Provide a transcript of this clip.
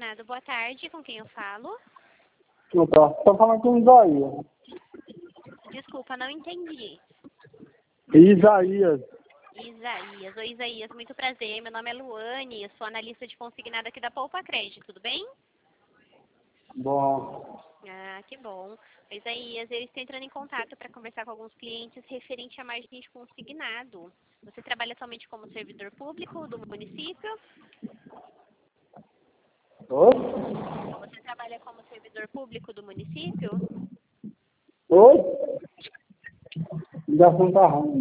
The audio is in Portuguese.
consignado. Boa tarde, com quem eu falo? Estou falando com Isaías. Desculpa, não entendi. Isaías. Isaías. Oi, Isaías, muito prazer. Meu nome é Luane, eu sou analista de consignado aqui da Poupa Crédito, tudo bem? Bom. Ah, que bom. Isaías, eu estou entrando em contato para conversar com alguns clientes referente à margem de consignado. Você trabalha somente como servidor público do município? Oi? Você trabalha como servidor público do município? Oi? Ligação tá ruim.